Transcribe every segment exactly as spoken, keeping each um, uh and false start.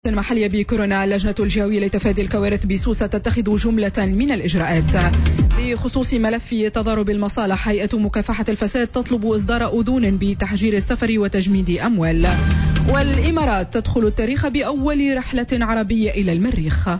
المحلية بكورونا. اللجنة الجهوية لتفادي الكوارث بسوسة تتخذ جملة من الإجراءات. بخصوص ملف تضارب المصالح، هيئة مكافحة الفساد تطلب إصدار أذون بتحجير السفر وتجميد أموال. والإمارات تدخل التاريخ بأول رحلة عربية إلى المريخ.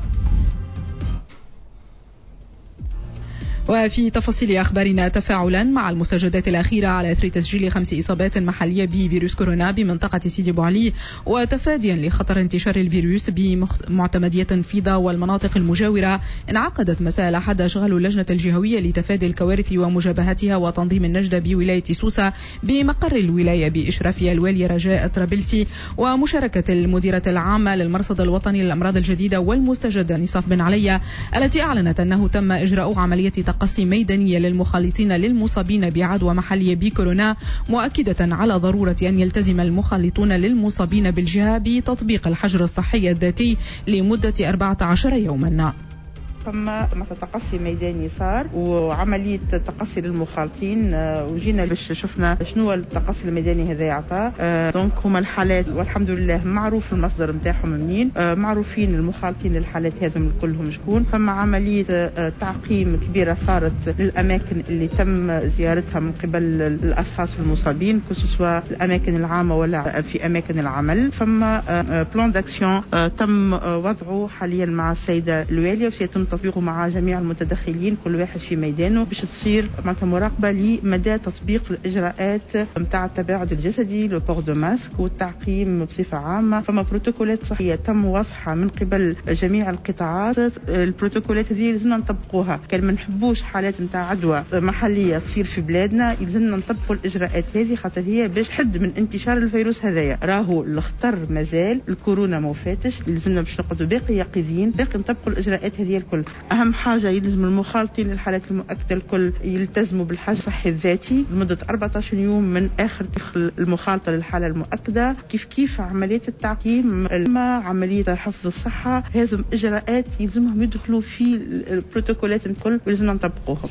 وفي تفاصيل أخبارنا، تفاعلا مع المستجدات الأخيرة على إثر تسجيل خمس إصابات محلية بفيروس كورونا بمنطقة سيدي بوعلي، وتفاديا لخطر انتشار الفيروس بمعتمدية فيضة والمناطق المجاورة، انعقدت مساء الأحد أشغال اللجنة الجهوية لتفادي الكوارث ومجابهتها وتنظيم النجدة بولاية سوسة بمقر الولاية بإشرافها الوالية رجاء طرابلسي، ومشاركة المديرة العامة للمرصد الوطني للأمراض الجديدة والمستجدة نصاف بن علي، التي أعلنت أنه تم إجراء عملية تقصي ميدانية للمخالطين للمصابين بعدوى محلية بكورونا، مؤكدة على ضرورة أن يلتزم المخالطون للمصابين بالجهة بتطبيق الحجر الصحي الذاتي لمدة أربعة عشر يوما. فما مثل تقصي ميداني صار وعملية تقصي للمخالطين، وجينا باش شفنا شنو التقصي الميداني هذا يعطى. دونك هما الحالات والحمد لله معروف المصدر نتاعهم منين، معروفين المخالطين للحالات هذم كلهم شكون. فما عملية تعقيم كبيرة صارت للأماكن اللي تم زيارتها من قبل الأشخاص المصابين، كسوا الأماكن العامة ولا في أماكن العمل. فما بلان داكسيون تم وضعه حاليا مع السيدة الوالية، وسيتم تطبيقه مع جميع المتدخلين كل واحد في ميدانه، باش تصير معناتها مراقبه لمدى تطبيق الاجراءات نتاع التباعد الجسدي، لو بور دو ماسك، والتعقيم بصفه عامه. فما بروتوكولات صحيه تم وضعها من قبل جميع القطاعات. البروتوكولات هذه لازمنا نطبقوها، كان ما نحبوش حالات نتاع عدوى محليه تصير في بلادنا، يلزمنا نطبقوا الاجراءات هذه، خاطر هي باش تحد من انتشار الفيروس هذايا. راهو الخطر مازال، الكورونا ما فاتش، يلزمنا باش نقعدوا باقي يقظين، باقي نطبقوا الاجراءات هذه الكل. أهم حاجة يلزم المخالطين للحالات المؤكدة الكل يلتزموا بالحجر الصحي الذاتي لمدة أربعة عشر يوم من آخر دخل المخالطة للحالة المؤكدة. كيف كيف عملية التعقيم، عملية حفظ الصحة، هذم إجراءات يلزمهم يدخلوا في البروتوكولات الكل ولازمنا نطبقوهم.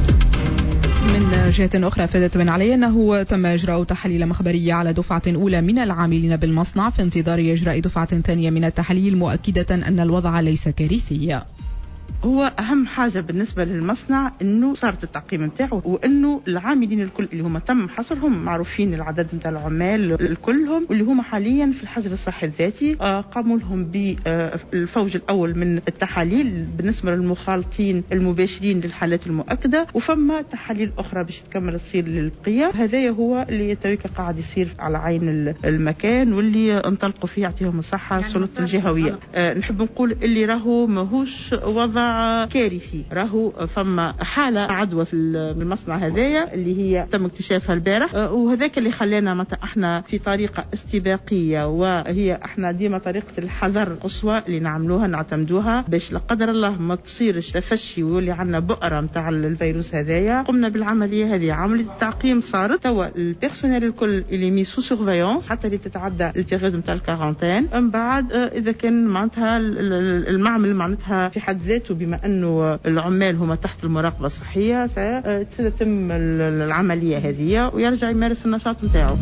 من جهة أخرى، أفادت بن علي أنه تم إجراء تحاليل مخبرية على دفعة أولى من العاملين بالمصنع في انتظار إجراء دفعة ثانية من التحاليل، مؤكدة أن الوضع ليس كارثي. هو أهم حاجة بالنسبة للمصنع إنه صارت التعقيم نتاعو، وإنه العاملين الكل اللي هم تم حصرهم معروفين العدد نتاع العمال الكلهم، واللي هم حاليا في الحجر الصحي الذاتي. قاموا لهم بالفوج الأول من التحاليل بالنسبة للمخالطين المباشرين للحالات المؤكدة، وفما تحاليل أخرى باش تكمل تصير للبقية. هذا هو اللي تويك قاعد يصير على عين المكان، واللي انطلقوا فيه يعطيهم الصحة السلطة الجهوية. نحب نقول اللي راهو ماهوش وضع كارثي، راهو فما حالة عدوى في المصنع هذايا اللي هي تم اكتشافها البارح، وهذاك اللي خلانا متى احنا في طريقة استباقية، وهي احنا ديما طريقة الحذر القصوى اللي نعملوها نعتمدوها باش لا قدر الله ما تصيرش تفشي ويولي عندنا بؤرة نتاع الفيروس هذايا. قمنا بالعملية هذه، عملية التعقيم صارت. توا البيرسونيل الكل اللي مي سو سورفيونس حتى اللي تتعدى البيريود نتاع الكارانتين. من بعد اذا كان معناتها المعمل معناتها في حد ذاته بما أنه العمال هم تحت المراقبة الصحية، فتتم العملية هذه ويرجع يمارس النشاط نتاعه.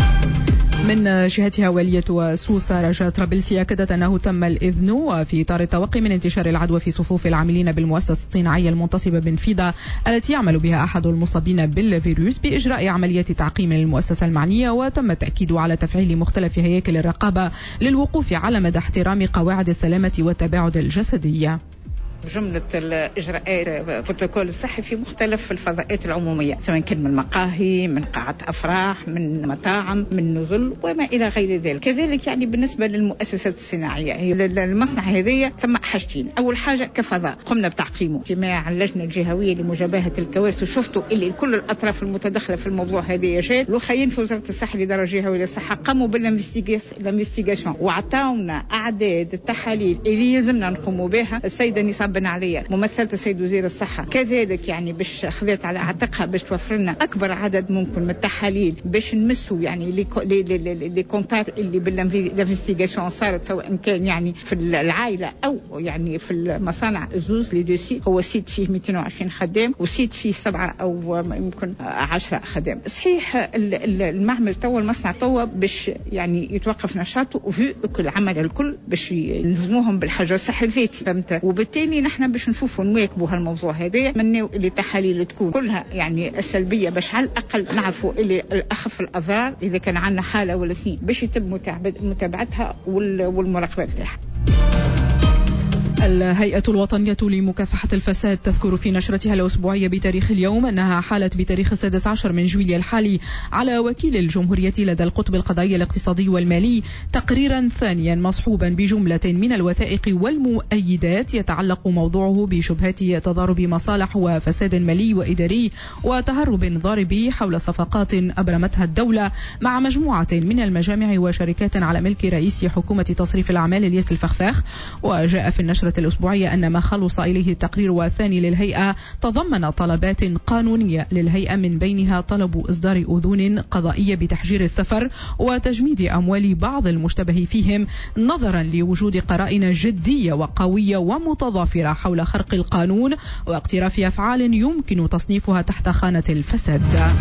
من جهتها والية سوسة رجاء طرابلسي أكدت أنه تم الإذن في إطار التوقي من انتشار العدوى في صفوف العاملين بالمؤسسة الصناعية المنتصبة بنفيضة التي يعمل بها أحد المصابين بالفيروس بإجراء عملية تعقيم للمؤسسة المعنية، وتم التأكيد على تفعيل مختلف هياكل الرقابة للوقوف على مدى احترام قواعد السلامة والتباعد الجسدي. جملة الإجراءات بروتوكول الصحي في مختلف الفضاءات العمومية، سواء كان من مقاهي، من قاعات أفراح، من مطاعم، من نزل وما إلى غير ذلك. كذلك يعني بالنسبة للمؤسسات الصناعية، المصنع هذه ثم حاجتين. أول حاجة كفضاء قمنا بتعقيمه، اجتماع اللجنة الجهوية لمجابهة الكوارث، وشفتوا اللي كل الأطراف المتدخلة في الموضوع هذه جات لوخيين في وزارة الصحة الإدارة الجهوية للصحة قاموا بالانفستيغاسيون وعطاونا أعداد التحاليل اللي يلزمنا نقوموا بها. السيدة نصاب بن عليا ممثلة السيد وزير الصحة كذلك يعني باش خذت على عاتقها باش توفر لنا أكبر عدد ممكن من التحاليل باش نمسوا يعني لي لي لي كونتاكت اللي بالانفستيغاسيون صارت سواء كان يعني في العائلة أو يعني في المصانع الزوز لي دو سيت. هو سيت فيه مئتين وعشرين خدام وسيت فيه سبعة أو يمكن عشرة خدام. صحيح المعمل توا المصنع توا باش يعني يتوقف نشاطه وفي العمل الكل باش يلزموهم بالحجر الصحي الذاتي فهمت. وبالتالي نحن باش نشوفوا نواكبوا هالموضوع هذا من اللي التحاليل تكون كلها يعني سلبية باش على الأقل نعرفوا اللي أخف الأضرار إذا كان عندنا حالة ولا اثنين باش يتم متابعتها والمراقبة بتاعها. الهيئة الوطنية لمكافحة الفساد تذكر في نشرتها الأسبوعية بتاريخ اليوم أنها حالت بتاريخ السادس عشر من جويلية الحالي على وكيل الجمهورية لدى القطب القضائي الاقتصادي والمالي تقريرا ثانيا مصحوبا بجملة من الوثائق والمؤيدات يتعلق موضوعه بشبهات تضارب مصالح وفساد مالي وإداري وتهرب ضاربي حول صفقات أبرمتها الدولة مع مجموعة من المجامع وشركات على ملك رئيس حكومة تصريف الأعمال الياس الفخفاخ. وجاء في النشرة الأسبوعية أن ما خلص إليه التقرير الثاني للهيئة تضمن طلبات قانونية للهيئة من بينها طلب إصدار أذون قضائية بتحجير السفر وتجميد أموال بعض المشتبه فيهم نظرا لوجود قرائن جدية وقوية ومتضافرة حول خرق القانون واقتراف أفعال يمكن تصنيفها تحت خانة الفساد.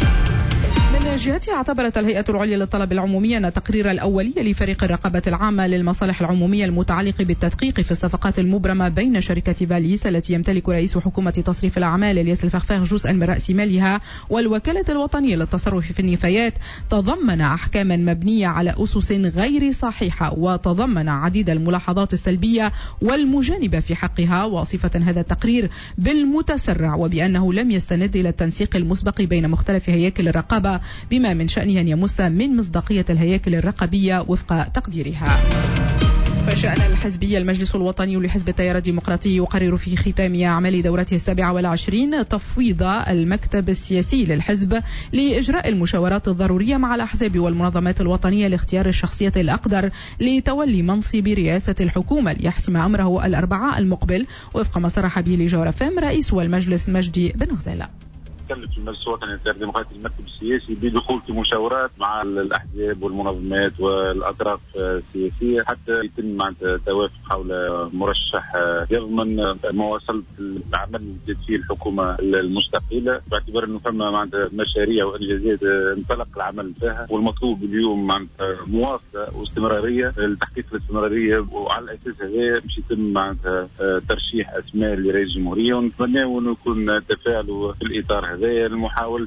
من جهتها اعتبرت الهيئة العليا للطلب العمومي أن التقرير الأولي لفريق الرقابة العامة للمصالح العمومية المتعلق بالتدقيق في الصفقات المبرمة بين شركة فاليس التي يمتلك رئيس حكومة تصريف الأعمال الياس الفخفاخ جزءا من رأس مالها والوكالة الوطنية للتصرف في النفايات تضمن أحكاما مبنية على أسس غير صحيحة وتضمن عديد الملاحظات السلبية والمجانبة في حقها وصفة هذا التقرير بالمتسرع وبأنه لم يستند إلى التنسيق المسبق بين مختلف هياكل الرقابة بما من شأنه أن يمس من مصداقية الهياكل الرقابية وفق تقديرها. فشأن الحزبية المجلس الوطني لحزب التيار الديمقراطي يقرر في ختام أعمال دورته السابعة والعشرين تفويض المكتب السياسي للحزب لإجراء المشاورات الضرورية مع الأحزاب والمنظمات الوطنية لاختيار الشخصية الأقدر لتولي منصب رئاسة الحكومة ليحسم أمره الأربعاء المقبل وفق ما صرح به لجوهر فم رئيس المجلس مجدي بن غزالة. كلف المجلس الوطني للتيار الديمقراطي المكتب السياسي بدخول في مشاورات مع الاحزاب والمنظمات والاطراف السياسيه حتى يتم توافق حول مرشح يضمن مواصله العمل الجاد فيه الحكومه المستقله باعتبار انه فما معناتها مشاريع وانجازات انطلق العمل فيها والمطلوب اليوم معناتها مواصله واستمراريه لتحقيق الاستمراريه وعلى الاساس هذا باش يتم معناتها ترشيح اسماء لرئيس الجمهوريه ونتمنى انه يكون تفاعل في الاطار هذا لمحاولة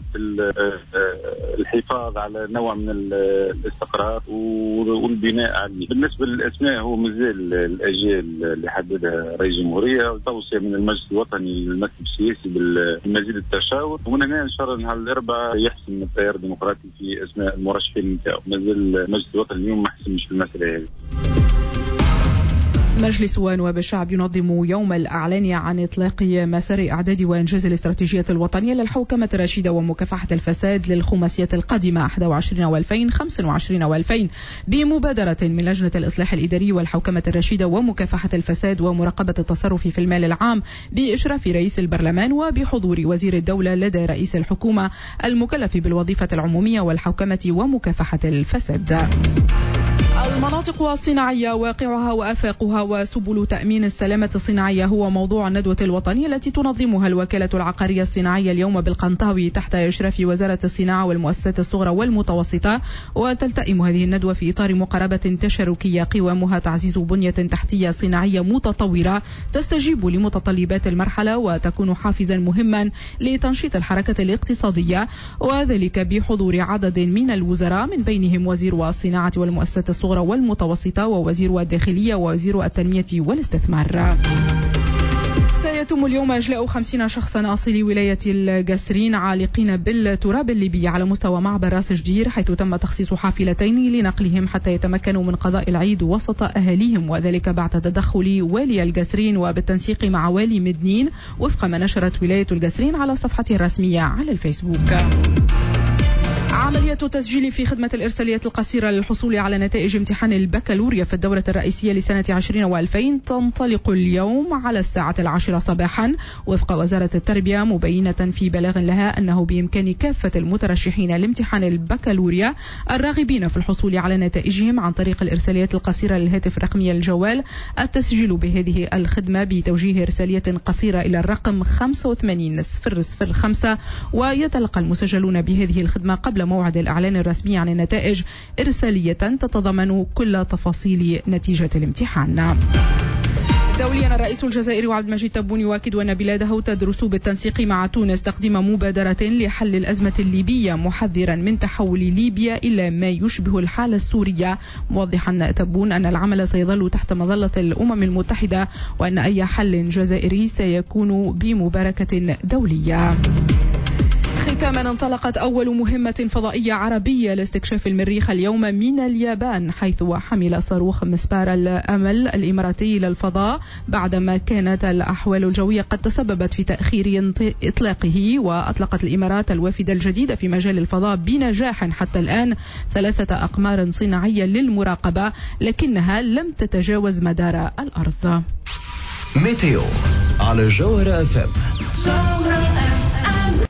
الحفاظ على نوع من الاستقرار والبناء عليه. بالنسبة للأسماء هو مازال الأجيال اللي حددها رئيس الجمهورية وتوصية من المجلس الوطني للمكتب السياسي بالمزيد التشاور ومن هنا إن شاء الله نهار الأربعاء يحسم التيار الديمقراطي في أسماء المرشحين نتاعو. مازال المجلس الوطني اليوم ما حسمش في المسألة هذه. مجلس نواب الشعب ينظم يوم الإعلان عن إطلاق مسار إعداد وإنجاز الاستراتيجية الوطنية للحوكمة الرشيدة ومكافحة الفساد للخماسية القادمة واحد وعشرين وألفين وخمسة وعشرين وألفين بمبادرة من لجنة الإصلاح الإداري والحوكمة الرشيدة ومكافحة الفساد ومراقبة التصرف في المال العام بإشراف رئيس البرلمان وبحضور وزير الدولة لدى رئيس الحكومة المكلف بالوظيفة العمومية والحوكمة ومكافحة الفساد. المناطق الصناعية واقعها وآفاقها وسبل تأمين السلامة الصناعية هو موضوع الندوة الوطنية التي تنظمها الوكالة العقارية الصناعية اليوم بالقنطاوي تحت إشراف وزارة الصناعة والمؤسسات الصغرى والمتوسطة. وتلتئم هذه الندوة في إطار مقاربة تشاركية قوامها تعزيز بنية تحتية صناعية متطورة تستجيب لمتطلبات المرحلة وتكون حافزا مهما لتنشيط الحركة الاقتصادية وذلك بحضور عدد من الوزراء من بينهم وزير الصناعة والمؤسسات الصغرى والمتوسطة ووزير الداخلية ووزير التنمية والاستثمار. سيتم اليوم إجلاء خمسين شخصا أصلي ولاية القسرين عالقين بالتراب الليبي على مستوى معبر راس جدير حيث تم تخصيص حافلتين لنقلهم حتى يتمكنوا من قضاء العيد وسط أهاليهم وذلك بعد تدخل والي القسرين وبالتنسيق مع والي مدنين وفق ما نشرت ولاية القسرين على صفحتها الرسمية على الفيسبوك. عملية تسجيل في خدمة الإرساليات القصيرة للحصول على نتائج امتحان البكالوريا في الدورة الرئيسية لسنة عشرين وألفين تنطلق اليوم على الساعة العاشرة صباحا وفق وزارة التربية، مبينة في بلاغ لها أنه بإمكان كافة المترشحين لامتحان البكالوريا الراغبين في الحصول على نتائجهم عن طريق الإرساليات القصيرة للهاتف الرقمي الجوال التسجيل بهذه الخدمة بتوجيه إرسالية قصيرة إلى الرقم خمسة وثمانين صفر صفر خمسة، ويتلقى المسجلون بهذه الخدمة قبل موعد الإعلان الرسمي عن النتائج إرسالية تتضمن كل تفاصيل نتيجة الامتحان. دوليا، الرئيس الجزائري عبد المجيد تبون يؤكد أن بلاده تدرس بالتنسيق مع تونس تقديم مبادرة لحل الأزمة الليبية، محذرا من تحول ليبيا إلى ما يشبه الحالة السورية، موضحا تبون أن العمل سيظل تحت مظلة الأمم المتحدة وأن أي حل جزائري سيكون بمباركة دولية. ختاما، انطلقت أول مهمة فضائية عربية لاستكشاف المريخ اليوم من اليابان، حيث حمل صاروخ مسبار الأمل الإماراتي إلى الفضاء بعدما كانت الأحوال الجوية قد تسببت في تأخير إطلاقه. وأطلقت الإمارات الوافدة الجديدة في مجال الفضاء بنجاح حتى الآن ثلاثة أقمار صناعية للمراقبة، لكنها لم تتجاوز مدار الأرض. ميتيو على جوهرة اف ام.